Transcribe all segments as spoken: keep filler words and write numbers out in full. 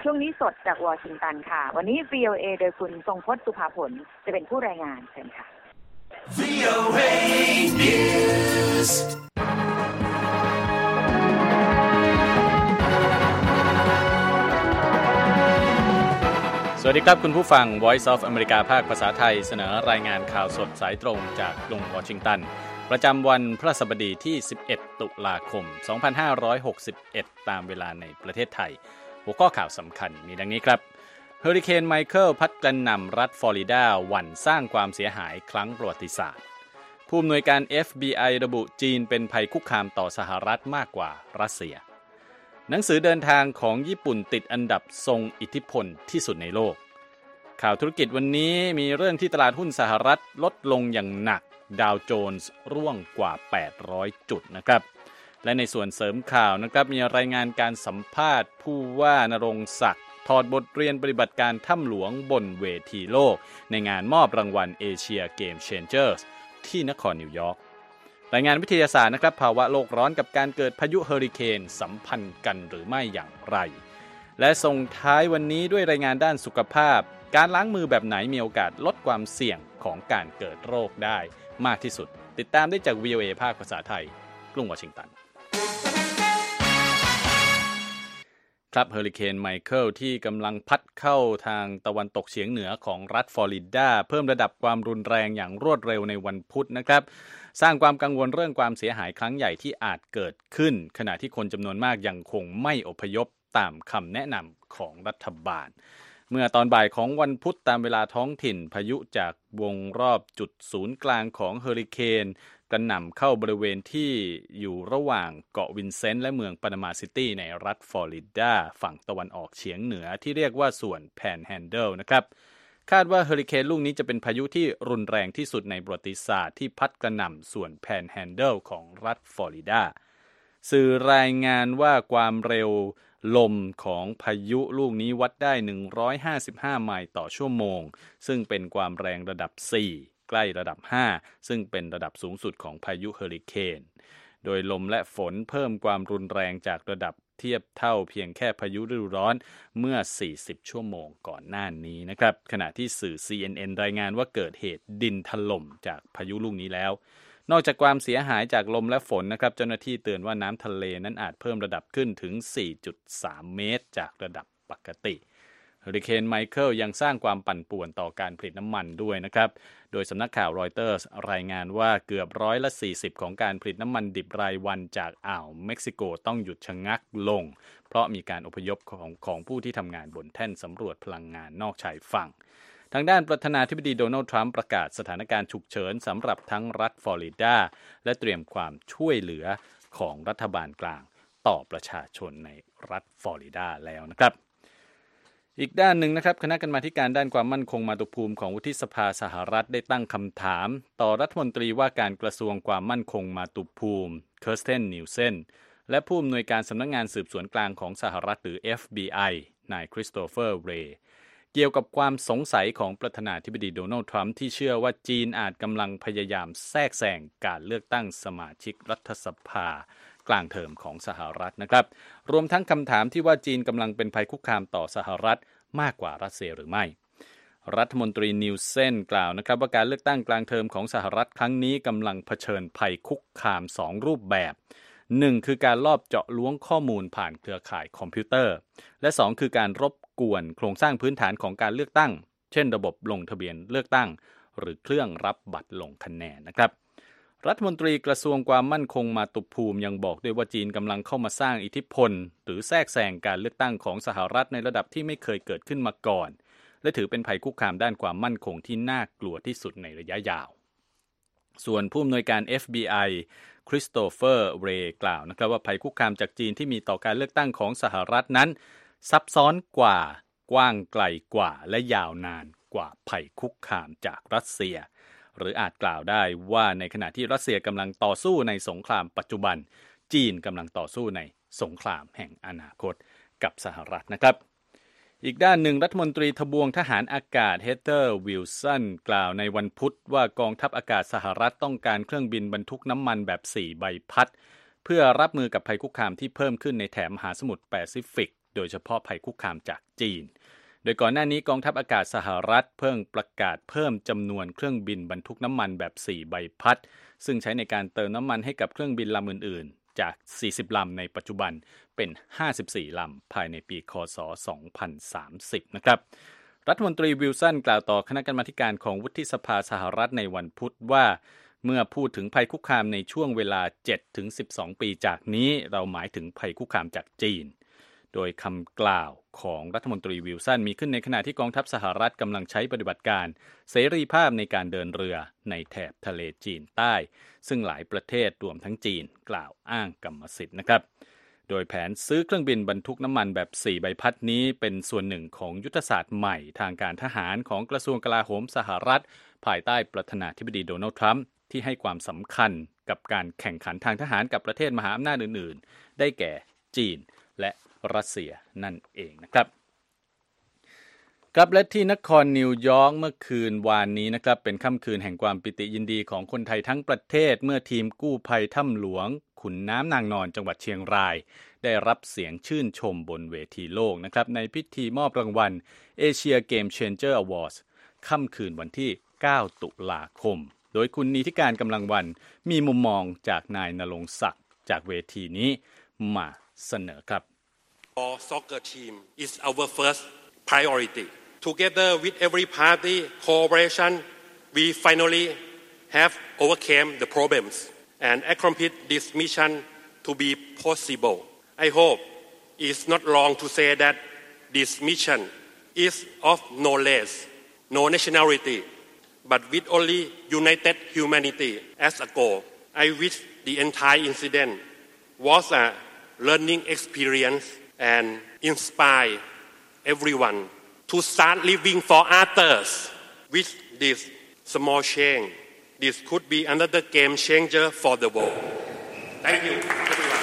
ช่วงนี้สดจากวอชิงตันค่ะวันนี้ วี โอ เอ โดยคุณทรงพจน์สุภาผลจะเป็นผู้รายงานเชิญค่ะ วี โอ เอ News สวัสดีครับคุณผู้ฟัง Voice of America ภาคภาษาไทยเสนอรายงานข่าวสดสายตรงจากกรุงวอชิงตันประจำวันพฤหัสบดีที่สิบเอ็ดตุลาคมสองพันห้าร้อยหกสิบเอ็ดตามเวลาในประเทศไทยหัวข้อข่าวสำคัญมีดังนี้ครับเฮอริเคนไมเคิลพัดกระหน่ำรัฐฟลอริดาหวั่นสร้างความเสียหายครั้งประวัติศาสตร์ผู้อำนวยการ เอฟ บี ไอ ระบุจีนเป็นภัยคุกคามต่อสหรัฐมากกว่ารัสเซียหนังสือเดินทางของญี่ปุ่นติดอันดับทรงอิทธิพลที่สุดในโลกข่าวธุรกิจวันนี้มีเรื่องที่ตลาดหุ้นสหรัฐลดลงอย่างหนักดาวโจนส์ร่วงกว่าแปดร้อยจุดนะครับและในส่วนเสริมข่าวนะครับมีรายงานการสัมภาษณ์ผู้ว่านรงค์ศักดิ์ถอดบทเรียนปฏิบัติการถ้ำหลวงบนเวทีโลกในงานมอบรางวัลเอเชียเกมเชนเจอร์สที่นครนิวยอร์กรายงานวิทยาศาสตร์นะครับภาวะโลกร้อนกับการเกิดพายุเฮอริเคนสัมพันธ์กันหรือไม่อย่างไรและส่งท้ายวันนี้ด้วยรายงานด้านสุขภาพการล้างมือแบบไหนมีโอกาสลดความเสี่ยงของการเกิดโรคได้มากที่สุดติดตามได้จาก วี โอ เอ ภาคภาษาไทยกรุงวอชิงตันครับเฮอริเคนไมเคิลที่กำลังพัดเข้าทางตะวันตกเฉียงเหนือของรัฐฟลอริดาเพิ่มระดับความรุนแรงอย่างรวดเร็วในวันพุธนะครับสร้างความกังวลเรื่องความเสียหายครั้งใหญ่ที่อาจเกิดขึ้นขณะที่คนจำนวนมากยังคงไม่อพยพตามคำแนะนำของรัฐบาลเมื่อตอนบ่ายของวันพุธตามเวลาท้องถิ่นพายุจากวงรอบจุดศูนย์กลางของเฮอริเคนกระหน่ำเข้าบริเวณที่อยู่ระหว่างเกาะวินเซนต์และเมืองปานามาซิตี้ในรัฐฟลอริดาฝั่งตะวันออกเฉียงเหนือที่เรียกว่าส่วนแพนแฮนเดิลนะครับคาดว่าเฮอริเคนลูกนี้จะเป็นพายุที่รุนแรงที่สุดในประวัติศาสตร์ที่พัดกระหน่ำส่วนแพนแฮนเดิลของรัฐฟลอริดาสื่อรายงานว่าความเร็วลมของพายุลูกนี้วัดได้หนึ่งร้อยห้าสิบห้าไมล์ต่อชั่วโมงซึ่งเป็นความแรงระดับสี่ใกล้ระดับห้าซึ่งเป็นระดับสูงสุดของพายุเฮอริเคนโดยลมและฝนเพิ่มความรุนแรงจากระดับเทียบเท่าเพียงแค่พายุฤดูร้อนเมื่อสี่สิบชั่วโมงก่อนหน้านี้นะครับขณะที่สื่อ ซี เอ็น เอ็น รายงานว่าเกิดเหตุดินถล่มจากพายุลูกนี้แล้วนอกจากความเสียหายจากลมและฝนนะครับเจ้าหน้าที่เตือนว่าน้ำทะเลนั้นอาจเพิ่มระดับขึ้นถึง สี่จุดสาม เมตรจากระดับปกติเฮอริเคนไมเคิลยังสร้างความปั่นป่วนต่อการผลิตน้ำมันด้วยนะครับโดยสำนักข่าวรอยเตอร์สรายงานว่าเกือบร้อยละสี่สิบของการผลิตน้ำมันดิบรายวันจากอ่าวเม็กซิโกต้องหยุดชะงักลงเพราะมีการอพยพของของผู้ที่ทำงานบนแท่นสำรวจพลังงานนอกชายฝั่งทางด้านประธานาธิบดีโดนัลด์ทรัมป์ประกาศสถานการณ์ฉุกเฉินสำหรับทั้งรัฐฟลอริดาและเตรียมความช่วยเหลือของรัฐบาลกลางต่อประชาชนในรัฐฟลอริดาแล้วนะครับอีกด้านหนึ่งนะครับคณะกรรมาธิการด้านความมั่นคงมาตุภูมิของวุฒิสภาสหรัฐได้ตั้งคำถามต่อรัฐมนตรีว่าการกระทรวงความมั่นคงมาตุภูมิเคอร์สเทนนิวเซนและผู้อำนวยการสำนักงานสืบสวนกลางของสหรัฐหรือ เอฟ บี ไอ นายคริสโตเฟอร์เรย์เกี่ยวกับความสงสัยของประธานาธิบดีโดนัลด์ทรัมป์ที่เชื่อว่าจีนอาจกำลังพยายามแทรกแซงการเลือกตั้งสมาชิกรัฐสภากลางเทอมของสหรัฐนะครับรวมทั้งคำถามที่ว่าจีนกำลังเป็นภัยคุกคามต่อสหรัฐมากกว่ารัสเซียหรือไม่รัฐมนตรีนิวเซนกล่าวนะครับว่าการเลือกตั้งกลางเทอมของสหรัฐครั้งนี้กำลังเผชิญภัยคุกคามสองรูปแบบหนึ่งคือการลอบเจาะล้วงข้อมูลผ่านเครือข่ายคอมพิวเตอร์และสองคือการรบกวนโครงสร้างพื้นฐานของการเลือกตั้งเช่นระบบลงทะเบียนเลือกตั้งหรือเครื่องรับบัตรลงคะแนนนะครับรัฐมนตรีกระทรวงความมั่นคงมาตุภูมิยังบอกด้วยว่าจีนกำลังเข้ามาสร้างอิทธิพลหรือแทรกแซงการเลือกตั้งของสหรัฐในระดับที่ไม่เคยเกิดขึ้นมาก่อนและถือเป็นภัยคุกคามด้านความมั่นคงที่น่ากลัวที่สุดในระยะยาวส่วนผู้อำนวยการ เอฟ บี ไอ คริสโตเฟอร์เรย์กล่าวนะครับว่าภัยคุกคามจากจีนที่มีต่อการเลือกตั้งของสหรัฐนั้นซับซ้อนกว่ากว้างไกลกว่าและยาวนานกว่าภัยคุกคามจากรัสเซียหรืออาจกล่าวได้ว่าในขณะที่รัสเซียกำลังต่อสู้ในสงครามปัจจุบันจีนกำลังต่อสู้ในสงครามแห่งอนาคตกับสหรัฐนะครับอีกด้านหนึ่งรัฐมนตรีทบวงทหารอากาศเฮเธอร์วิลสันกล่าวในวันพุธว่ากองทัพอากาศสหรัฐต้องการเครื่องบินบรรทุกน้ำมันแบบสี่ใบพัดเพื่อรับมือกับภัยคุกคามที่เพิ่มขึ้นในแถบมหาสมุทรแปซิฟิกโดยเฉพาะภัยคุกคามจากจีนโดยก่อนหน้านี้กองทัพอากาศสหรัฐเพิ่งประกาศเพิ่มจำนวนเครื่องบินบรรทุกน้ำมันแบบสี่ใบพัดซึ่งใช้ในการเติมน้ำมันให้กับเครื่องบินลำอื่นๆจากสี่สิบลำในปัจจุบันเป็นห้าสิบสี่ลำภายในปีค.ศ. สองพันสามสิบนะครับรัฐมนตรีวิลสันกล่าวต่อคณะกรรมาการของวุฒิสภาสหรัฐในวันพุธว่าเมื่อพูดถึงภัยคุกคามในช่วงเวลา เจ็ดถึงสิบสอง ปีจากนี้เราหมายถึงภัยคุกคามจากจีนโดยคำกล่าวของรัฐมนตรีวิลสันมีขึ้นในขณะที่กองทัพสหรัฐกำลังใช้ปฏิบัติการเสรีภาพในการเดินเรือในแถบทะเลจีนใต้ซึ่งหลายประเทศรวมทั้งจีนกล่าวอ้างกรรมสิทธิ์นะครับโดยแผนซื้อเครื่องบินบรรทุกน้ำมันแบบสี่ใบพัดนี้เป็นส่วนหนึ่งของยุทธศาสตร์ใหม่ทางการทหารของกระทรวงกลาโหมสหรัฐภายใต้ประธานาธิบดีโดนัลด์ทรัมป์ที่ให้ความสำคัญกับการแข่งขันทางทหารกับประเทศมหาอำนาจอื่นๆได้แก่จีนและรัสเซียนั่นเองนะครับครับและที่นครนิวยอร์กเมื่อคืนวานนี้นะครับเป็นค่ำคืนแห่งความปิติยินดีของคนไทยทั้งประเทศเมื่อทีมกู้ภัยถ้ำหลวงขุนน้ำนางนอนจังหวัดเชียงรายได้รับเสียงชื่นชมบนเวทีโลกนะครับในพิธีมอบรางวัล Asia Game Changer Awards ค่ำคืนวันที่เก้าตุลาคมโดยคุณนิติการกำลังวันมีมุมมองจากนายณรงค์ศักดิ์จากเวทีนี้มาเสนอครับ Our soccer team is our first priority. Together with every party cooperation, we finally have overcome the problems and accomplished this mission to be possible. I hope it's not wrong to say that this mission is of no race, no nationality, but with only united humanity as a goal. I wish the entire incident was a learning experience.and inspire everyone to start living for others. With this small change, this could be another game changer for the world. Thank you, everyone.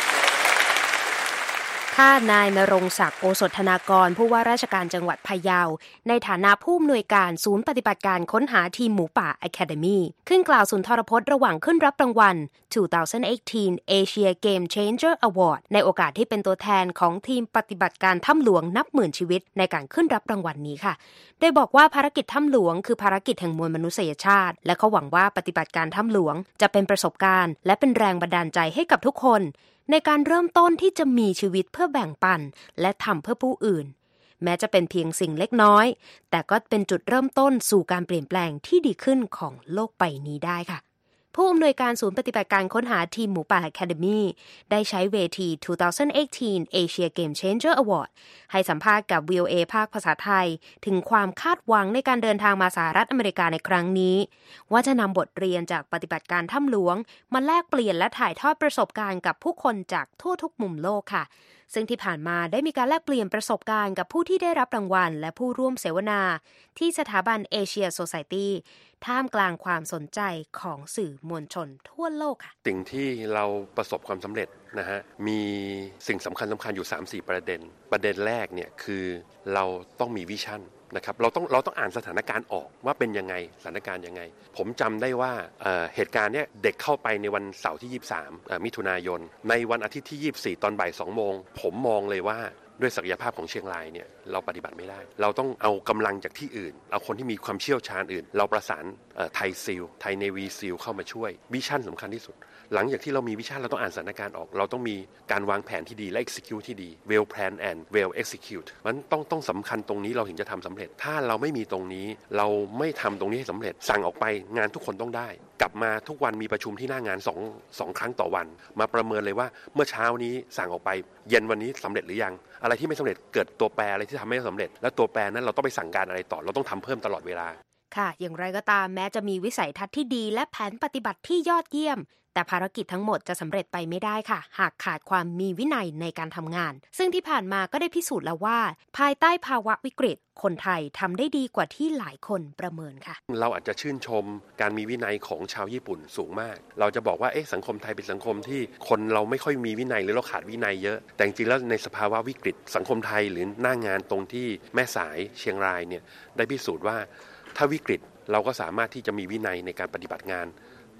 ถ้านายณรงค์ศักดิ์โอสถธนากรผู้ว่าราชการจังหวัดพะเยาในฐานะผู้อำนวยการศูนย์ปฏิบัติการค้นหาทีมหมูป่า Academy ขึ้นกล่าวสุนทรพจน์ระหว่างขึ้นรับรางวัล สองพันสิบแปด Asia Game Changer Award ในโอกาสที่เป็นตัวแทนของทีมปฏิบัติการถ้ำหลวงนับหมื่นชีวิตในการขึ้นรับรางวัลนี้ค่ะโดยบอกว่าภารกิจถ้ำหลวงคือภารกิจแห่งมวลมนุษยชาติและเขาหวังว่าปฏิบัติการถ้ำหลวงจะเป็นประสบการณ์และเป็นแรงบันดาลใจให้กับทุกคนในการเริ่มต้นที่จะมีชีวิตเพื่อแบ่งปันและทำเพื่อผู้อื่นแม้จะเป็นเพียงสิ่งเล็กน้อยแต่ก็เป็นจุดเริ่มต้นสู่การเปลี่ยนแปลงที่ดีขึ้นของโลกใบนี้ได้ค่ะผู้อำนวยการศูนย์ปฏิบัติการค้นหาทีมหมูป่า Academy ได้ใช้เวที สองพันสิบแปด Asia Game Changer Award ให้สัมภาษณ์กับ วี โอ เอ ภาคภาษาไทยถึงความคาดหวังในการเดินทางมาสหรัฐอเมริกาในครั้งนี้ว่าจะนำบทเรียนจากปฏิบัติการถ้ำหลวงมาแลกเปลี่ยนและถ่ายทอดประสบการณ์กับผู้คนจากทั่วทุกมุมโลกค่ะซึ่งที่ผ่านมาได้มีการแลกเปลี่ยนประสบการณ์กับผู้ที่ได้รับรางวัลและผู้ร่วมเสวนาที่สถาบัน Asia Society ท่ามกลางความสนใจของสื่อมวลชนทั่วโลกค่ะสิ่งที่เราประสบความสำเร็จนะฮะมีสิ่งสำคัญสำคัญอยู่ สามสี่ ประเด็นประเด็นแรกเนี่ยคือเราต้องมีวิชั่นนะครับเราต้องเราต้องอ่านสถานการณ์ออกว่าเป็นยังไงสถานการณ์ยังไงผมจำได้ว่า เอ่อ เหตุการณ์เนี้ยเด็กเข้าไปในวันเสาร์ที่ยี่สิบสามเอ่อมิถุนายนในวันอาทิตย์ที่ยี่สิบสี่ตอนบ่ายสองโมงผมมองเลยว่าด้วยศักยภาพของเชียงรายเนี่ยเราปฏิบัติไม่ได้เราต้องเอากำลังจากที่อื่นเอาคนที่มีความเชี่ยวชาญอื่นเราประสานไทยซีลไทยเนวีซีลเข้ามาช่วยวิชั่นสำคัญที่สุดหลังจากที่เรามีวิชั่นเราต้องอ่านสถานการณ์ออกเราต้องมีการวางแผนที่ดีและ execute ที่ดี well plan and well execute มันต้องต้องสำคัญตรงนี้เราถึงจะทำสำเร็จถ้าเราไม่มีตรงนี้เราไม่ทำตรงนี้ให้สำเร็จสั่งออกไปงานทุกคนต้องได้กลับมาทุกวันมีประชุมที่หน้างานสอง สองครั้งต่อวันมาประเมินเลยว่าเมื่อเช้านี้สั่งออกไปเย็นวันนี้สำเร็จหรือยังอะไรที่ไม่สำเร็จเกิดตัวแปรอะไรที่ทำไม่สำเร็จและตัวแปรนั้นเราต้องไปสั่งการอะไรต่อเราต้องทำเพิ่มตลอดเวลาค่ะอย่างไรก็ตามแม้จะมีวิสัยทัศน์ที่ดีและแผนปฏิบัติที่ยอดเยี่ยมแต่ภารกิจทั้งหมดจะสำเร็จไปไม่ได้ค่ะหากขาดความมีวินัยในการทำงานซึ่งที่ผ่านมาก็ได้พิสูจน์แล้วว่าภายใต้ภาวะวิกฤตคนไทยทำได้ดีกว่าที่หลายคนประเมินค่ะเราอาจจะชื่นชมการมีวินัยของชาวญี่ปุ่นสูงมากเราจะบอกว่าเอ๊ะสังคมไทยเป็นสังคมที่คนเราไม่ค่อยมีวินัยหรือเราขาดวินัยเยอะแต่จริงๆแล้วในสภาวะวิกฤตสังคมไทยหรือหน้างานตรงที่แม่สายเชียงรายเนี่ยได้พิสูจน์ว่าถ้าวิกฤตเราก็สามารถที่จะมีวินัยในการปฏิบัติงาน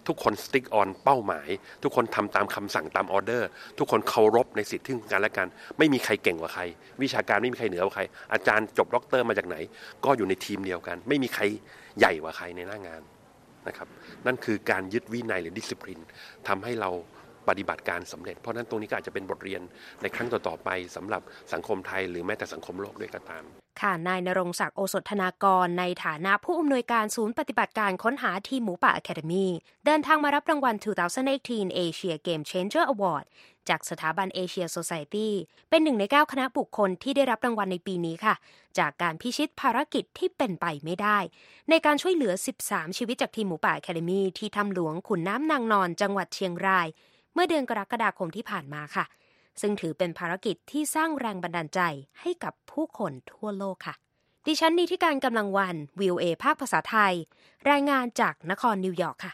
ทุกคนสติ๊กออนเป้าหมายทุกคนทำตามคำสั่งตามออเดอร์ทุกคนเคารพในสิทธิของกันและกันไม่มีใครเก่งกว่าใครวิชาการไม่มีใครเหนือกว่าใครอาจารย์จบด็อกเตอร์มาจากไหนก็อยู่ในทีมเดียวกันไม่มีใครใหญ่กว่าใครในหน้างานนะครับนั่นคือการยึดวินัยหรือดิสซิปลินทำให้เราปฏิบัติการสำเร็จเพราะนั้นตรงนี้ก็อาจจะเป็นบทเรียนในครั้งต่อๆไปสำหรับสังคมไทยหรือแม้แต่สังคมโลกด้วยก็ตามค่ะนายณรงค์ศักดิ์โอสถธนากรในฐานะผู้อำนวยการศูนย์ปฏิบัติการค้นหาทีมหมูป่า Academy เดินทางมารับรางวัล สองพันสิบแปด Asia Game Changer Award จากสถาบัน Asia Society เป็นหนึ่งในเก้าคณะบุคคลที่ได้รับรางวัลในปีนี้ค่ะจากการพิชิตภารกิจที่เป็นไปไม่ได้ในการช่วยเหลือสิบสามชีวิตจากทีมหมูป่า Academy ที่ถ้ำหลวงขุนน้ำนางนอนจังหวัดเชียงรายเมื่อเดือนกรกฎาคมที่ผ่านมาค่ะซึ่งถือเป็นภารกิจที่สร้างแรงบันดาลใจให้กับผู้คนทั่วโลกค่ะดิฉันนิติการกำลังวัน วี โอ เอ ภาคภาษาไทยรายงานจากนครนิวยอร์กค่ะ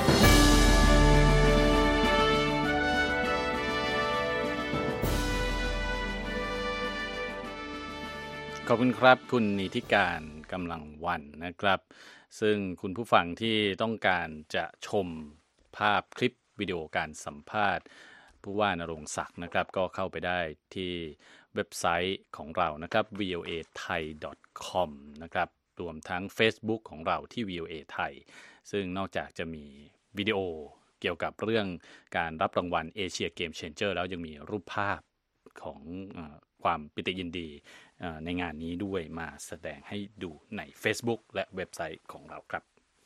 ขอบคุณครับคุณนิติการกำลังวันนะครับซึ่งคุณผู้ฟังที่ต้องการจะชมภาพคลิปวิดีโอการสัมภาษณ์ผู้ว่าณรงค์ศักดิ์นะครับก็เข้าไปได้ที่เว็บไซต์ของเรานะครับ วี โอ เอ ไทย ดอท คอม นะครับรวมทั้ง Facebook ของเราที่ วี โอ เอ ไทยซึ่งนอกจากจะมีวิดีโอเกี่ยวกับเรื่องการรับรางวัล Asia Game Changer แล้วยังมีรูปภาพของเอ่อความปิติยินดีในงานนี้ด้วยมาแสดงให้ดูใน Facebook และเว็บไซต์ของเราครับ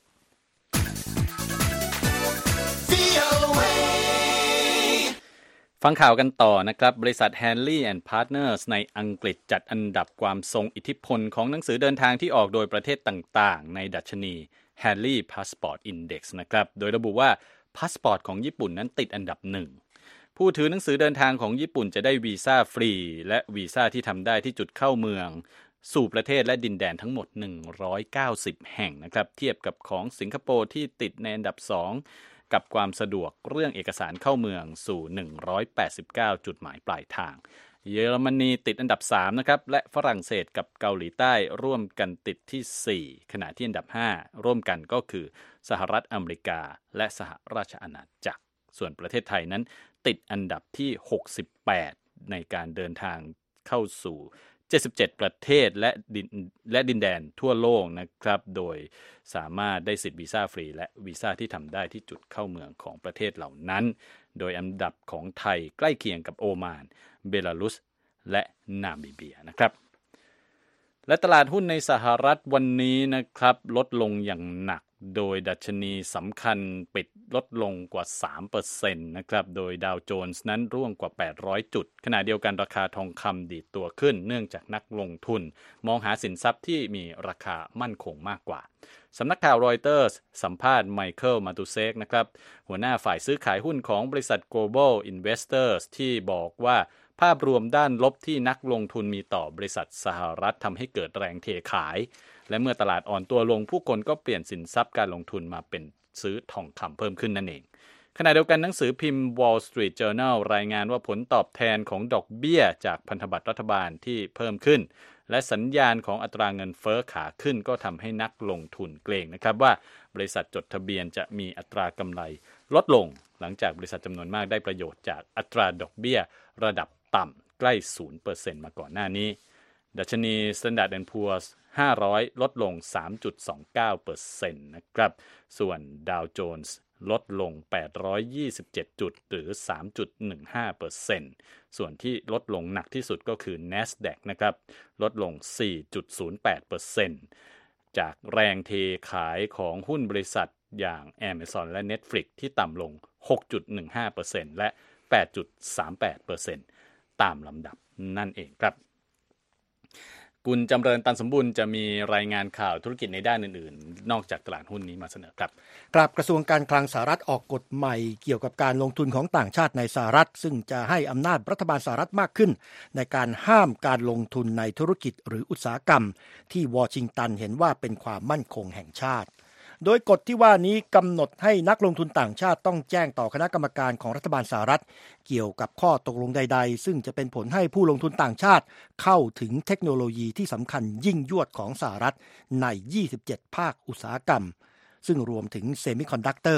ฟังข่าวกันต่อนะครับบริษัท Henley and Partners ในอังกฤษจัดอันดับความทรงอิทธิพลของหนังสือเดินทางที่ออกโดยประเทศต่างๆในดัชนี Henley Passport Index นะครับโดยระบุว่าพาสปอร์ตของญี่ปุ่นนั้นติดอันดับหนึ่งผู้ถือหนังสือเดินทางของญี่ปุ่นจะได้วีซ่าฟรีและวีซ่าที่ทำได้ที่จุดเข้าเมืองสู่ประเทศและดินแดนทั้งหมดหนึ่งร้อยเก้าสิบแห่งนะครับเทียบกับของสิงคโปร์ที่ติดในอันดับสองกับความสะดวกเรื่องเอกสารเข้าเมืองสู่หนึ่งร้อยแปดสิบเก้าจุดหมายปลายทางเยอรมนีติดอันดับสามนะครับและฝรั่งเศสกับเกาหลีใต้ร่วมกันติดที่สี่ขณะที่อันดับห้าร่วมกันก็คือสหรัฐอเมริกาและสหราชอาณาจักรส่วนประเทศไทยนั้นติดอันดับที่หกสิบแปดในการเดินทางเข้าสู่เจ็ดสิบเจ็ดประเทศและดินและดินแดนทั่วโลกนะครับโดยสามารถได้สิทธิวีซ่าฟรีและวีซ่าที่ทำได้ที่จุดเข้าเมืองของประเทศเหล่านั้นโดยอันดับของไทยใกล้เคียงกับโอมานเบลารุสและนามิเบียนะครับและตลาดหุ้นในสหรัฐวันนี้นะครับลดลงอย่างหนักโดยดัชนีสำคัญปิดลดลงกว่า สามเปอร์เซ็นต์ นะครับโดยดาวโจนส์นั้นร่วงกว่าแปดร้อยจุดขณะเดียวกันราคาทองคำดีดตัวขึ้นเนื่องจากนักลงทุนมองหาสินทรัพย์ที่มีราคามั่นคงมากกว่าสำนักข่าวรอยเตอร์สสัมภาษณ์ไมเคิลมาตูเซกนะครับหัวหน้าฝ่ายซื้อขายหุ้นของบริษัท Global Investors ที่บอกว่าภาพรวมด้านลบที่นักลงทุนมีต่อบริษัทสหรัฐทำให้เกิดแรงเทขายและเมื่อตลาดอ่อนตัวลงผู้คนก็เปลี่ยนสินทรัพย์การลงทุนมาเป็นซื้อทองคำเพิ่มขึ้นนั่นเองขณะเดียวกันหนังสือพิมพ์ Wall Street Journal รายงานว่าผลตอบแทนของดอกเบี้ยจากพันธบัตรรัฐบาลที่เพิ่มขึ้นและสัญญาณของอัตราเงินเฟ้อขาขึ้นก็ทำให้นักลงทุนเกรงนะครับว่าบริษัทจดทะเบียนจะมีอัตรากำไรลดลงหลังจากบริษัทจำนวนมากได้ประโยชน์จากอัตราดอกเบี้ยระดับต่ำใกล้ ศูนย์เปอร์เซ็นต์ มาก่อนหน้านี้ดัชนี Standard แอนด์ Poor's ห้าร้อยลดลง สามจุดสองเก้าเปอร์เซ็นต์ นะครับส่วน Dow Jones ลดลงแปดร้อยยี่สิบเจ็ดจุดหรือ สามจุดหนึ่งห้าเปอร์เซ็นต์ ส่วนที่ลดลงหนักที่สุดก็คือ NASDAQ นะครับลดลง สี่จุดศูนย์แปดเปอร์เซ็นต์ จากแรงเทขายของหุ้นบริษัทอย่าง Amazon และ Netflix ที่ต่ำลง หกจุดหนึ่งห้าเปอร์เซ็นต์ และ แปดจุดสามแปดเปอร์เซ็นต์ ตามลำดับนั่นเองครับคุณจำเริญตันสมบูรณ์จะมีรายงานข่าวธุรกิจในด้านอื่นๆนอกจากตลาดหุ้นนี้มาเสนอครับกลับกระทรวงการคลังสหรัฐออกกฎใหม่เกี่ยวกับการลงทุนของต่างชาติในสหรัฐซึ่งจะให้อำนาจรัฐบาลสหรัฐมากขึ้นในการห้ามการลงทุนในธุรกิจหรืออุตสาหกรรมที่วอชิงตันเห็นว่าเป็นความมั่นคงแห่งชาติโดยกฎที่ว่านี้กำหนดให้นักลงทุนต่างชาติต้องแจ้งต่อคณะกรรมการของรัฐบาลสหรัฐเกี่ยวกับข้อตกลงใดๆซึ่งจะเป็นผลให้ผู้ลงทุนต่างชาติเข้าถึงเทคโนโลยีที่สำคัญยิ่งยวดของสหรัฐในยี่สิบเจ็ดภาคอุตสาหกรรมซึ่งรวมถึงเซมิคอนดักเตอร์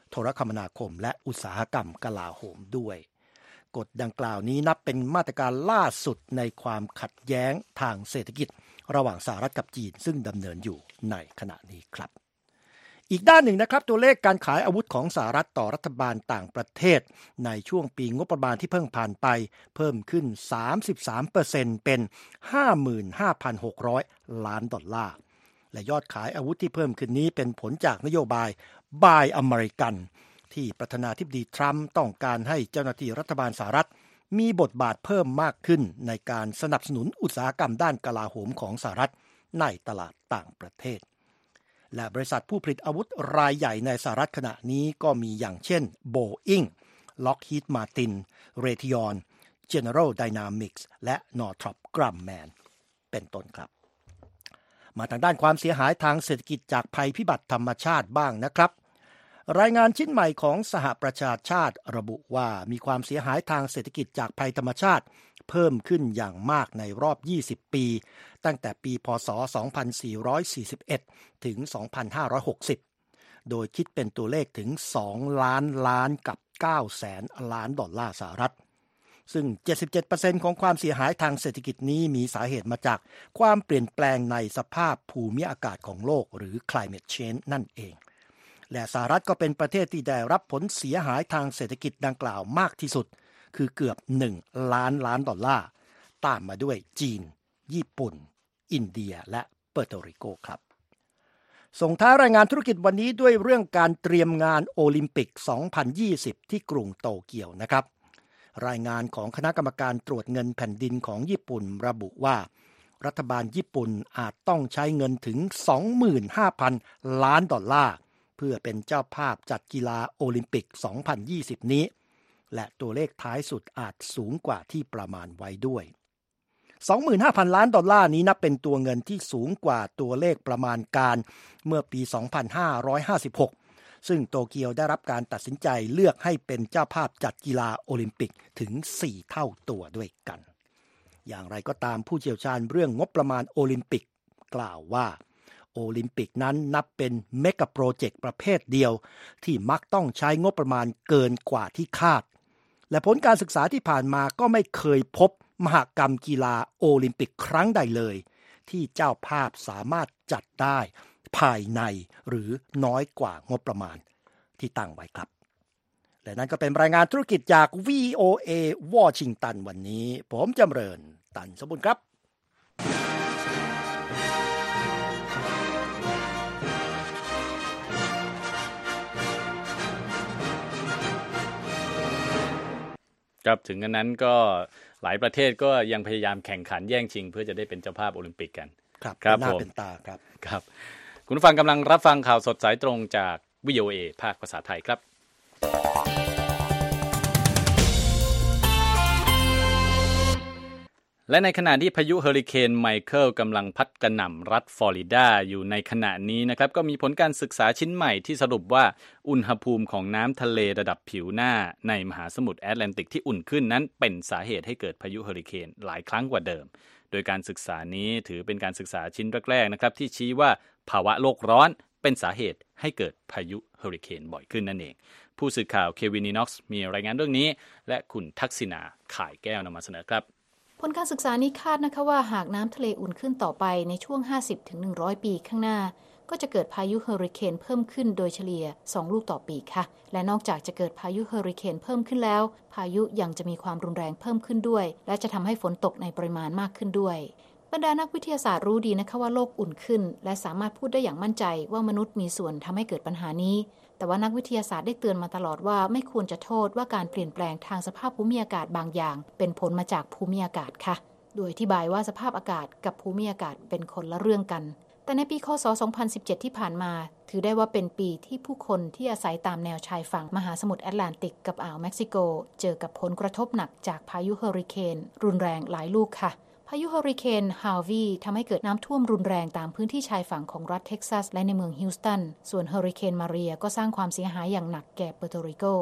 โทรคมนาคมและอุตสาหกรรมกลาโหมด้วยกฎดังกล่าวนี้นับเป็นมาตรการล่าสุดในความขัดแย้งทางเศรษฐกิจระหว่างสหรัฐกับจีนซึ่งดำเนินอยู่ในขณะนี้ครับอีกด้านหนึ่งนะครับตัวเลขการขายอาวุธของสหรัฐต่อรัฐบาลต่างประเทศในช่วงปีงบประมาณที่เพิ่งผ่านไปเพิ่มขึ้น สามสิบสามเปอร์เซ็นต์ เป็น ห้าหมื่นห้าพันหกร้อย ล้านดอลลาร์และยอดขายอาวุธที่เพิ่มขึ้นนี้เป็นผลจากนโยบาย Buy American ที่ประธานาธิบดีทรัมป์ต้องการให้เจ้าหน้าที่รัฐบาลสหรัฐมีบทบาทเพิ่มมากขึ้นในการสนับสนุนอุตสาหกรรมด้านกลาโหมของสหรัฐในตลาดต่างประเทศและบริษัทผู้ผลิตอาวุธรายใหญ่ในสหรัฐขณะนี้ก็มีอย่างเช่น Boeing, Lockheed Martin, Raytheon, General Dynamics และ Northrop Grumman เป็นต้นครับมาทางด้านความเสียหายทางเศรษฐกิจจากภัยพิบัติธรรมชาติบ้างนะครับรายงานชิ้นใหม่ของสหประชาชาติระบุว่ามีความเสียหายทางเศรษฐกิจจากภัยธรรมชาติเพิ่มขึ้นอย่างมากในรอบยี่สิบปีตั้งแต่ปีพ.ศ. สองพันสี่ร้อยสี่สิบเอ็ดถึงสองพันห้าร้อยหกสิบโดยคิดเป็นตัวเลขถึงสองล้านล้านกับเก้าแสนล้านดอลลาร์สหรัฐซึ่ง เจ็ดสิบเจ็ดเปอร์เซ็นต์ ของความเสียหายทางเศรษฐกิจนี้มีสาเหตุมาจากความเปลี่ยนแปลงในสภาพภูมิอากาศของโลกหรือ climate change นั่นเองและสหรัฐก็เป็นประเทศที่ได้รับผลเสียหายทางเศรษฐกิจดังกล่าวมากที่สุดคือเกือบหนึ่งล้านล้านดอลลาร์ตามมาด้วยจีนญี่ปุ่นอินเดียและเปอร์โตริโกครับส่งท้ายรายงานธุรกิจวันนี้ด้วยเรื่องการเตรียมงานโอลิมปิกสองพันยี่สิบที่กรุงโตเกียวนะครับรายงานของคณะกรรมการตรวจเงินแผ่นดินของญี่ปุ่นระบุว่ารัฐบาลญี่ปุ่นอาจต้องใช้เงินถึง สองหมื่นห้าพัน ล้านดอลลาร์เพื่อเป็นเจ้าภาพจัดกีฬาโอลิมปิกสองพันยี่สิบนี้และตัวเลขท้ายสุดอาจสูงกว่าที่ประมาณไว้ด้วย สองหมื่นห้าพัน ล้านดอลลาร์นี้นับเป็นตัวเงินที่สูงกว่าตัวเลขประมาณการเมื่อปี สองพันห้าร้อยห้าสิบหก ซึ่งโตเกียวได้รับการตัดสินใจเลือกให้เป็นเจ้าภาพจัดกีฬาโอลิมปิกถึงสี่เท่าตัวด้วยกันอย่างไรก็ตามผู้เชี่ยวชาญเรื่องงบประมาณโอลิมปิกกล่าวว่าโอลิมปิกนั้นนับเป็นเมกะโปรเจกต์ประเภทเดียวที่มักต้องใช้งบประมาณเกินกว่าที่คาดและผลการศึกษาที่ผ่านมาก็ไม่เคยพบมหกรรมกีฬาโอลิมปิกครั้งใดเลยที่เจ้าภาพสามารถจัดได้ภายในหรือน้อยกว่างบประมาณที่ตั้งไว้ครับและนั่นก็เป็นรายงานธุรกิจจาก วี โอ เอ วอชิงตันวันนี้ผมจำเริญตันสมบูรณ์ครับครับถึงกันนั้นก็หลายประเทศก็ยังพยายามแข่งขันแย่งชิงเพื่อจะได้เป็นเจ้าภาพโอลิมปิกกันครับครับหน้าเป็นตาครับครับคุณผู้ฟังกำลังรับฟังข่าวสดสายตรงจาก วี โอ เอ ภาคภาษาไทยครับและในขณะที่พายุเฮอริเคนไมเคิลกำลังพัดกระหน่ำรัฐฟลอริดาอยู่ในขณะนี้นะครับก็มีผลการศึกษาชิ้นใหม่ที่สรุปว่าอุณหภูมิของน้ำทะเลระดับผิวหน้าในมหาสมุทรแอตแลนติกที่อุ่นขึ้นนั้นเป็นสาเหตุให้เกิดพายุเฮอริเคนหลายครั้งกว่าเดิมโดยการศึกษานี้ถือเป็นการศึกษาชิ้นแรกๆนะครับที่ชี้ว่าภาวะโลกร้อนเป็นสาเหตุให้เกิดพายุเฮอริเคนบ่อยขึ้นนั่นเองผู้สื่อข่าวเควินนีน็อกซ์มีรายงานเรื่องนี้และคุณทักษิณาข่ายแก้วนำมาเสนอครับผลการศึกษานี้คาดนะคะว่าหากน้ำทะเลอุ่นขึ้นต่อไปในช่วง ห้าสิบถึงหนึ่งร้อย ปีข้างหน้าก็จะเกิดพายุเฮอริเคนเพิ่มขึ้นโดยเฉลี่ยสองลูกต่อปีค่ะและนอกจากจะเกิดพายุเฮอริเคนเพิ่มขึ้นแล้วพายุยังจะมีความรุนแรงเพิ่มขึ้นด้วยและจะทำให้ฝนตกในปริมาณมากขึ้นด้วยบรรดานักวิทยาศาสตร์รู้ดีนะคะว่าโลกอุ่นขึ้นและสามารถพูดได้อย่างมั่นใจว่ามนุษย์มีส่วนทำให้เกิดปัญหานี้แต่ว่านักวิทยาศาสตร์ได้เตือนมาตลอดว่าไม่ควรจะโทษว่าการเปลี่ยนแปลงทางสภาพภูมิอากาศบางอย่างเป็นผลมาจากภูมิอากาศค่ะโดยอธิบายว่าสภาพอากาศกับภูมิอากาศเป็นคนละเรื่องกันแต่ในปีค.ศ. สองพันสิบเจ็ดที่ผ่านมาถือได้ว่าเป็นปีที่ผู้คนที่อาศัยตามแนวชายฝั่งมหาสมุทรแอตแลนติกกับอ่าวเม็กซิโกเจอกับผลกระทบหนักจากพายุเฮอริเคนรุนแรงหลายลูกค่ะพายุเฮอริเคนฮาร์วีทำให้เกิดน้ำท่วมรุนแรงตามพื้นที่ชายฝั่งของรัฐเท็กซัสและในเมืองฮิวสตันส่วนเฮอริเคนมาเรียก็สร้างความเสียหายอย่างหนักแก่เปอร์โตริโก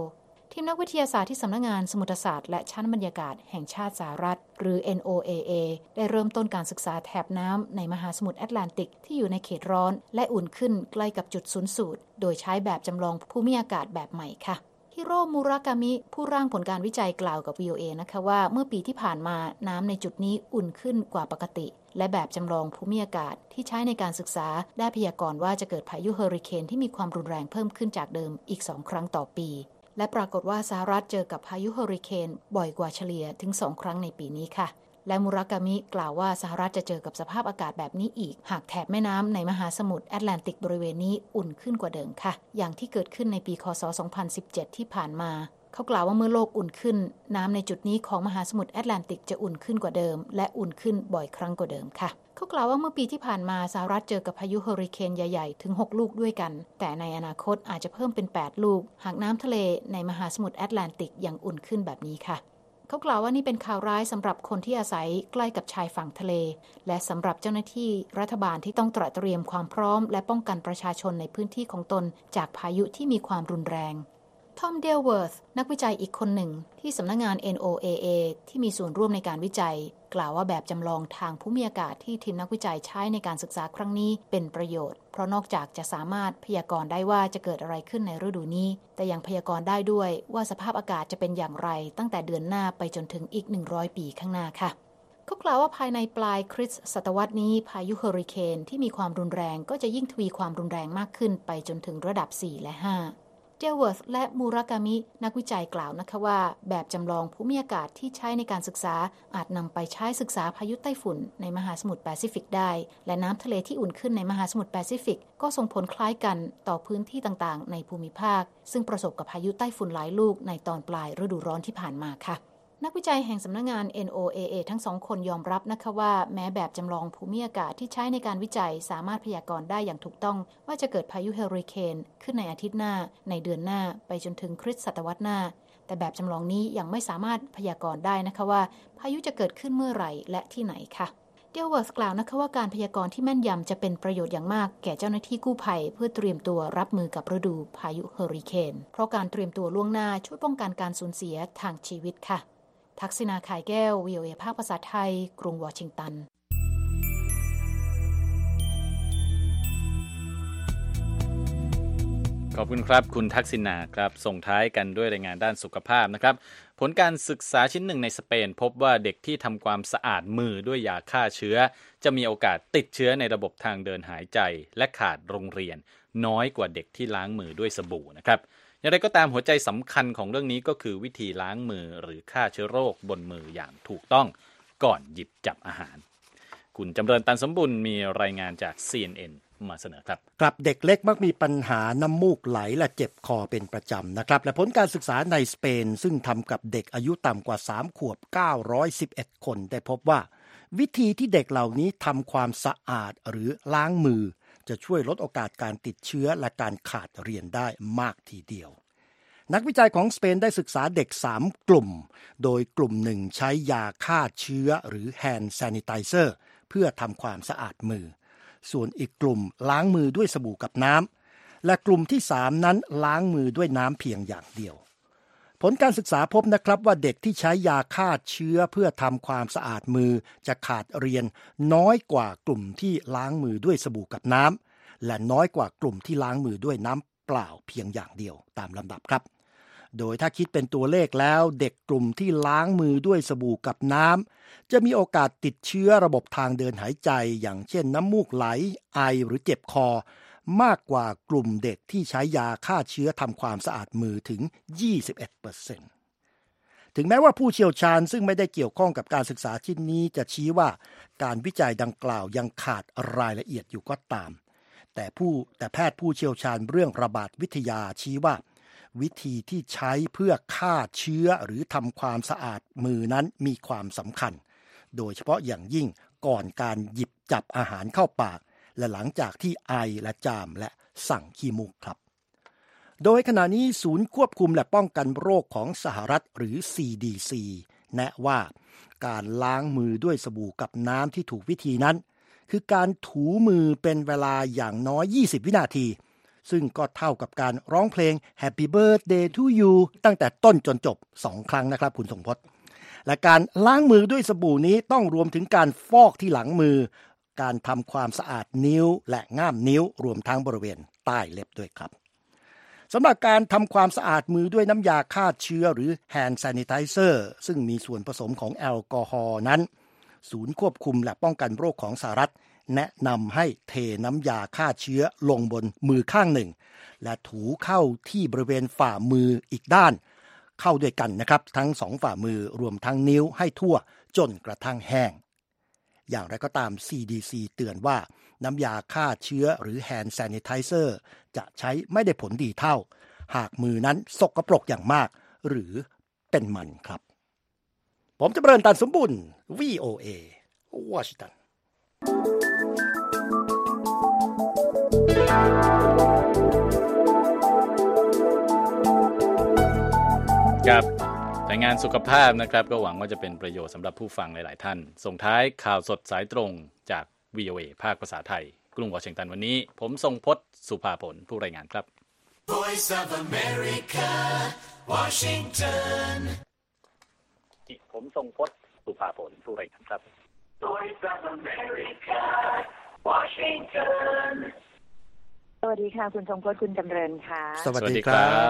ทีมนักวิทยาศาสตร์ที่สำนักงานสมุทรศาสตร์และชั้นบรรยากาศแห่งชาติสหรัฐหรือ เอ็น โอ เอ เอ ได้เริ่มต้นการศึกษาแถบน้ำในมหาสมุทรแอตแลนติกที่อยู่ในเขตร้อนและอุ่นขึ้นใกล้กับจุดศูนย์สูตรโดยใช้แบบจำลองภูมิอากาศแบบใหม่ค่ะฮิโร่มูรากามิผู้ร่างผลการวิจัยกล่าวกับ วี โอ เอ นะคะว่าเมื่อปีที่ผ่านมาน้ำในจุดนี้อุ่นขึ้นกว่าปกติและแบบจำลองภูมิอากาศที่ใช้ในการศึกษาได้พยากรณ์ว่าจะเกิดพายุเฮอริเคนที่มีความรุนแรงเพิ่มขึ้นจากเดิมอีกสองครั้งต่อปีและปรากฏว่าสหรัฐเจอกับพายุเฮอริเคนบ่อยกว่าเฉลี่ยถึงสองครั้งในปีนี้ค่ะและมูรากามิกล่าวว่าสหรัฐจะเจอกับสภาพอากาศแบบนี้อีกหากแถบแม่น้ำในมหาสมุทรแอตแลนติกบริเวณนี้อุ่นขึ้นกว่าเดิมค่ะอย่างที่เกิดขึ้นในปีค.ศ. สองพันสิบเจ็ดที่ผ่านมาเขากล่าวว่าเมื่อโลกอุ่นขึ้นน้ำในจุดนี้ของมหาสมุทรแอตแลนติกจะอุ่นขึ้นกว่าเดิมและอุ่นขึ้นบ่อยครั้งกว่าเดิมค่ะเขากล่าวว่าเมื่อปีที่ผ่านมาสหรัฐเจอกับพายุเฮอริเคนใหญ่ๆถึงหกลูกด้วยกันแต่ในอนาคตอาจจะเพิ่มเป็นแปดลูกหากน้ำทะเลในมหาสมุทรแอตแลนติกยังอุ่นขึ้นแบบนี้ค่ะเขากล่าวว่านี่เป็นข่าวร้ายสำหรับคนที่อาศัยใกล้กับชายฝั่งทะเลและสำหรับเจ้าหน้าที่รัฐบาลที่ต้องตระเตรียมความพร้อมและป้องกันประชาชนในพื้นที่ของตนจากพายุที่มีความรุนแรงทอม เดลเวิร์ธนักวิจัยอีกคนหนึ่งที่สำนักงาน เอ็น โอ เอ เอ ที่มีส่วนร่วมในการวิจัยกล่าวว่าแบบจำลองทางภูมิอากาศที่ทีมนักวิจัยใช้ในการศึกษาครั้งนี้เป็นประโยชน์เพราะนอกจากจะสามารถพยากรณ์ได้ว่าจะเกิดอะไรขึ้นในฤดูนี้แต่ยังพยากรณ์ได้ด้วยว่าสภาพอากาศจะเป็นอย่างไรตั้งแต่เดือนหน้าไปจนถึงอีกหนึ่งร้อยปีข้างหน้าค่ะเขากล่าวว่าภายในปลายคริสต์ศตวรรษนี้พายุเฮอริเคนที่มีความรุนแรงก็จะยิ่งทวีความรุนแรงมากขึ้นไปจนถึงระดับสี่และห้าเดลเวิร์ธและมูรากามินักวิจัยกล่าวนะคะว่าแบบจำลองภูมิอากาศที่ใช้ในการศึกษาอาจนำไปใช้ศึกษาพายุไต้ฝุ่นในมหาสมุทรแปซิฟิกได้และน้ำทะเลที่อุ่นขึ้นในมหาสมุทรแปซิฟิกก็ส่งผลคล้ายกันต่อพื้นที่ต่างๆในภูมิภาคซึ่งประสบกับพายุไต้ฝุ่นหลายลูกในตอนปลายฤดูร้อนที่ผ่านมาค่ะนักวิจัยแห่งสำนักงาน เอ็น โอ เอ เอ ทั้งสองคนยอมรับนะคะว่าแม้แบบจำลองภูมิอากาศที่ใช้ในการวิจัยสามารถพยากรณ์ได้อย่างถูกต้องว่าจะเกิดพายุเฮอริเคนขึ้นในอาทิตย์หน้าในเดือนหน้าไปจนถึงคริสต์ศตวรรษหน้าแต่แบบจำลองนี้ยังไม่สามารถพยากรณ์ได้นะคะว่าพายุจะเกิดขึ้นเมื่อไหร่และที่ไหนค่ะเดลเวิร์ธกล่าวนะคะว่าการพยากรณ์ที่แม่นยำจะเป็นประโยชน์อย่างมากแก่เจ้าหน้าที่กู้ภัยเพื่อเตรียมตัวรับมือกับฤดูพายุเฮอริเคนเพราะการเตรียมตัวล่วงหน้าช่วยป้องกันการสูญเสียทางชีวิตค่ะทักษิณา ข่ายแก้ว วี โอ เอ ภาคภาษาไทยกรุงวอชิงตันขอบคุณครับคุณทักษิณาครับส่งท้ายกันด้วยรายงานด้านสุขภาพนะครับผลการศึกษาชิ้นหนึ่งในสเปนพบว่าเด็กที่ทำความสะอาดมือด้วยยาฆ่าเชื้อจะมีโอกาสติดเชื้อในระบบทางเดินหายใจและขาดโรงเรียนน้อยกว่าเด็กที่ล้างมือด้วยสบู่นะครับอย่างไรก็ตามหัวใจสำคัญของเรื่องนี้ก็คือวิธีล้างมือหรือฆ่าเชื้อโรคบนมืออย่างถูกต้องก่อนหยิบจับอาหารคุณจำเริญตันสมบุญมีรายงานจาก ซี เอ็น เอ็น มาเสนอครับครับเด็กเล็กมักมีปัญหาน้ำมูกไหลและเจ็บคอเป็นประจำนะครับและผลการศึกษาในสเปนซึ่งทำกับเด็กอายุต่ำกว่าสามขวบเก้าร้อยสิบเอ็ดคนได้พบว่าวิธีที่เด็กเหล่านี้ทำความสะอาดหรือล้างมือจะช่วยลดโอกาสการติดเชื้อและการขาดเรียนได้มากทีเดียวนักวิจัยของสเปนได้ศึกษาเด็กสามกลุ่มโดยกลุ่มหนึ่งใช้ยาฆ่าเชื้อหรือ hand sanitizer เพื่อทำความสะอาดมือส่วนอีกกลุ่มล้างมือด้วยสบู่กับน้ำและกลุ่มที่สามนั้นล้างมือด้วยน้ำเพียงอย่างเดียวผลการศึกษาพบนะครับว่าเด็กที่ใช้ยาฆ่าเชื้อเพื่อทำความสะอาดมือจะขาดเรียนน้อยกว่ากลุ่มที่ล้างมือด้วยสบู่กับน้ำและน้อยกว่ากลุ่มที่ล้างมือด้วยน้ำเปล่าเพียงอย่างเดียวตามลำดับครับโดยถ้าคิดเป็นตัวเลขแล้วเด็กกลุ่มที่ล้างมือด้วยสบู่กับน้ำจะมีโอกาสติดเชื้อระบบทางเดินหายใจอย่างเช่นน้ำมูกไหลไอหรือเจ็บคอมากกว่ากลุ่มเด็กที่ใช้ยาฆ่าเชื้อทำความสะอาดมือถึง ยี่สิบเอ็ดเปอร์เซ็นต์ ถึงแม้ว่าผู้เชี่ยวชาญซึ่งไม่ได้เกี่ยวข้องกับการศึกษาชิ้นนี้จะชี้ว่าการวิจัยดังกล่าวยังขาดรายละเอียดอยู่ก็ตามแต่ผู้แต่แพทย์ผู้เชี่ยวชาญเรื่องระบาดวิทยาชี้ว่าวิธีที่ใช้เพื่อฆ่าเชื้อหรือทำความสะอาดมือนั้นมีความสำคัญโดยเฉพาะอย่างยิ่งก่อนการหยิบจับอาหารเข้าปากและหลังจากที่ไอและจามและสั่งขี้มูกครับโดยขณะนี้ศูนย์ควบคุมและป้องกันโรคของสหรัฐหรือ ซี ดี ซี แนะว่าการล้างมือด้วยสบู่กับน้ำที่ถูกวิธีนั้นคือการถูมือเป็นเวลาอย่างน้อยยี่สิบวินาทีซึ่งก็เท่ากับการร้องเพลง Happy Birthday to You ตั้งแต่ต้นจนจบสองครั้งนะครับคุณทรงพจน์และการล้างมือด้วยสบู่นี้ต้องรวมถึงการฟอกที่หลังมือการทำความสะอาดนิ้วและง่ามนิ้วรวมทั้งบริเวณใต้เล็บด้วยครับสำหรับการทำความสะอาดมือด้วยน้ำยาฆ่าเชื้อหรือ Hand Sanitizer ซึ่งมีส่วนผสมของแอลกอฮอล์นั้นศูนย์ควบคุมและป้องกันโรคของสหรัฐแนะนำให้เทน้ำยาฆ่าเชื้อลงบนมือข้างหนึ่งและถูเข้าที่บริเวณฝ่ามืออีกด้านเข้าด้วยกันนะครับทั้งสองฝ่ามือรวมทั้งนิ้วให้ทั่วจนกระทั่งแห้งอย่างไรก็ตาม ซี ดี ซี เตือนว่าน้ำยาฆ่าเชื้อหรือ Hand Sanitizer จะใช้ไม่ได้ผลดีเท่าหากมือนั้นสกปรกอย่างมากหรือเป็นมันครับผมจะเริ่มตันสมบุญ วี โอ เอ วอชิงตันครับรายงานสุขภาพนะครับก็หวังว่าจะเป็นประโยชน์สำหรับผู้ฟังหลายๆท่านส่งท้ายข่าวสดสายตรงจาก วี โอ เอ ภาคภาษาไทยกรุงวอชิงตันวันนี้ผมทรงพจน์สุภาผลผู้รายงานครับ Voice of America Washington ผมทรงพจน์สุภาผลผู้รายงานครับ Voice of America Washington สวัสดีค่ะคุณทรงพจน์คุณจำเริญค่ะสวัสดีครับ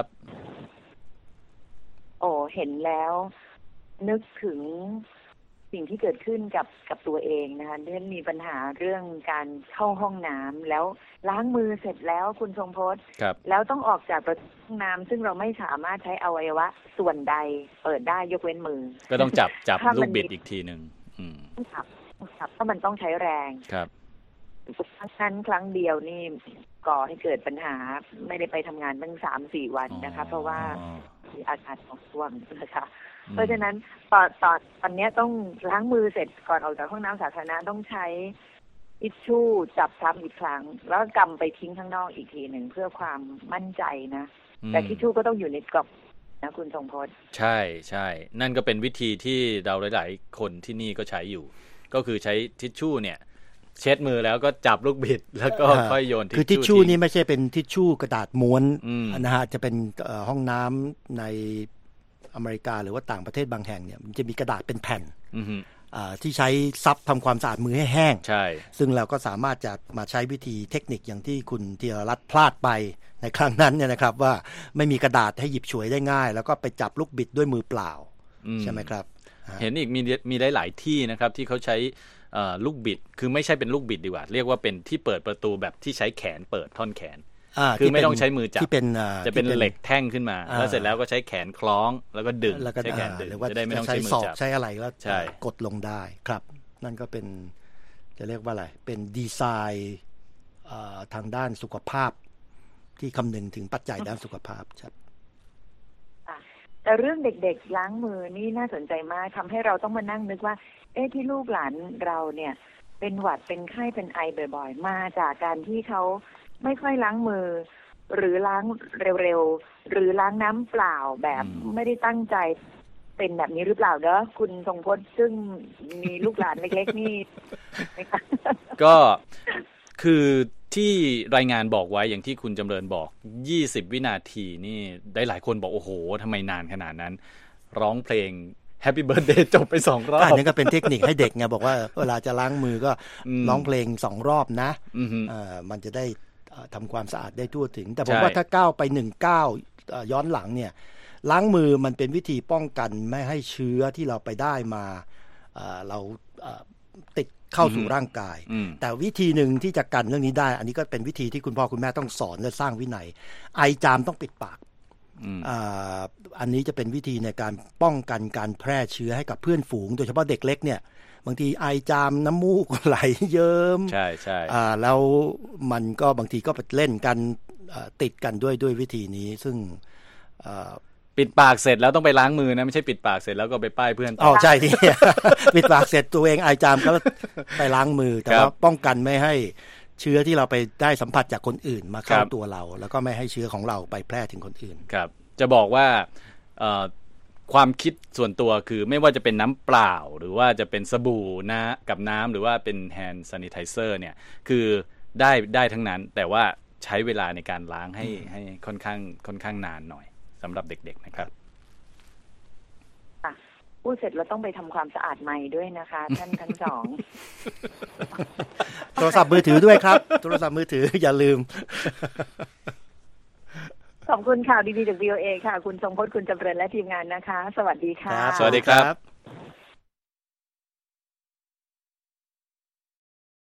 โอ้เห็นแล้วนึกถึงสิ่งที่เกิดขึ้นกับกับตัวเองนะคะที่มีปัญหาเรื่องการเข้าห้องน้ำแล้วล้างมือเสร็จแล้วคุณทรงพจน์แล้วต้องออกจากประตูห้องน้ำซึ่งเราไม่สามารถใช้อวัยวะส่วนใดเปิดได้ยกเว้นมือก็ต้องจับจับลูกบิดอีกทีนึงอืมจับจับเพราะมันต้องใช้แรงครับชั้นครั้งเดียวนี่ก่อให้เกิดปัญหาไม่ได้ไปทำงานตั้ง สามสี่ วันนะคะเพราะว่าอากาศของช่วงนะคะเพราะฉะนั้นตอนตอนตอนนี้ต้องล้างมือเสร็จก่อนออกจากห้องน้ำสาธารณะต้องใช้ทิชชู่จับซ้ำอีกครั้งแล้วกำไปทิ้งข้างนอกอีกทีหนึ่งเพื่อความมั่นใจนะแต่ทิชชู่ก็ต้องอยู่ในกล่องนะคุณทรงพจน์ใช่ใช่นั่นก็เป็นวิธีที่เราหลายๆคนที่นี่ก็ใช้อยู่ก็คือใช้ทิชชู่เนี่ยเช็ดมือแล้วก็จับลูกบิดแล้วก็ค่อยโยนทิชชู่คือทิชชู่นี่ไม่ใช่เป็นทิชชู่กระดาษม้วนนะฮะจะเป็นห้องน้ำในอเมริกาหรือว่าต่างประเทศบางแห่งเนี่ยมันจะมีกระดาษเป็นแผ่นที่ใช้ซับทำความสะอาดมือให้แห้งใช่ซึ่งเราก็สามารถจะมาใช้วิธีเทคนิคอย่างที่คุณธีรรัตน์พลาดไปในครั้งนั้นเนี่ยนะครับว่าไม่มีกระดาษให้หยิบฉวยได้ง่ายแล้วก็ไปจับลูกบิดด้วยมือเปล่าใช่ไหมครับเห็นอีกมีมีหลายๆที่นะครับที่เขาใช้ลูกบิดคือไม่ใช่เป็นลูกบิดดีกว่าเรียกว่าเป็นที่เปิดประตูแบบที่ใช้แขนเปิดท่อนแขนคือไม่ต้องใช้มือจับจะเป็นเหล็กแท่งขึ้นมาแล้วเสร็จแล้วก็ใช้แขนคล้องแล้วก็ดึงใช้แขนดึงจะได้ไม่ต้องใช้มือจับใช้อะไรแล้วกดลงได้ครับนั่นก็เป็นจะเรียกว่าอะไรเป็นดีไซน์ทางด้านสุขภาพที่คำนึงถึงปัจจัยด้านสุขภาพครับแต่เรื่องเด็กๆล้างมือนี่น่าสนใจมากทำให้เราต้องมานั่งนึกว่าเอ๊ะที่ลูกหลานเราเนี่ยเป็นหวัดเป็นไข้เป็นไอบ่อยๆมาจากการที่เขาไม่ค่อยล้างมือหรือล้างเร็วๆหรือล้างน้ำเปล่าแบบไม่ได้ตั้งใจเป็นแบบนี้หรือเปล่าเนอะคุณทรงพจน์ซึ่งมีลูกหลานเล็กๆนี่ก็คือที่รายงานบอกไว้อย่างที่คุณจำเริญบอกยี่สิบวินาทีนี่ได้หลายคนบอกโอ้โหทำไมนานขนาดนั้นร้องเพลง Happy Birthday จบไปสองรอบอันนี้ก็เป็นเทคนิคให้เด็กไงบอกว่าเวลาจะล้างมือก็ร้องเพลงสองรอบนะมันจะได้ทำความสะอาดได้ทั่วถึงแต่ผมว่าถ้าก้าวไปหนึ่งก้าวย้อนหลังเนี่ยล้างมือมันเป็นวิธีป้องกันไม่ให้เชื้อที่เราไปได้มาเราติดเข้าสู่ร่างกายแต่วิธีหนึ่งที่จะกันเรื่องนี้ได้อันนี้ก็เป็นวิธีที่คุณพ่อคุณแม่ต้องสอนและสร้างวินัยไอจามต้องปิดปากอันนี้จะเป็นวิธีในการป้องกันการแพร่เชื้อให้กับเพื่อนฝูงโดยเฉพาะเด็กเล็กเนี่ยบางทีไอจามน้ำมูกไหลเยิ้มใช่ใช่แล้วมันก็บางทีก็ไปเล่นกันติดกันด้วยด้วยวิธีนี้ซึ่งปิดปากเสร็จแล้วต้องไปล้างมือนะไม่ใช่ปิดปากเสร็จแล้วก็ไปป้ายเพื่อนอ๋อใช่ที่ ปิดปากเสร็จตัวเองไอจามก็ไปล้างมือแต่ว่าป้องกันไม่ให้เชื้อที่เราไปได้สัมผัสจากคนอื่นมาเข้าตัวเราแล้วก็ไม่ให้เชื้อของเราไปแพร่ถึงคนอื่นครับจะบอกว่าความคิดส่วนตัวคือไม่ว่าจะเป็นน้ำเปล่าหรือว่าจะเป็นสบู่นะกับน้ำหรือว่าเป็น hand sanitizer เนี่ยคือได้ได้ทั้งนั้นแต่ว่าใช้เวลาในการล้างให้ให้ค่อนข้างค่อนข้างนานหน่อยสำหรับเด็กๆนะครับพูดเสร็จเราต้องไปทำความสะอาดใหม่ด้วยนะคะท่านทั้งสองโทรศัพท์มือถือด้วยครับโทรศัพท์มือถืออย่าลืมขอบคุณข่าวดีๆจาก วี โอ เอ ค่ะคุณทรงพจน์คุณจำเริญและทีมงานนะคะสวัสดีค่ะสวัสดีครับ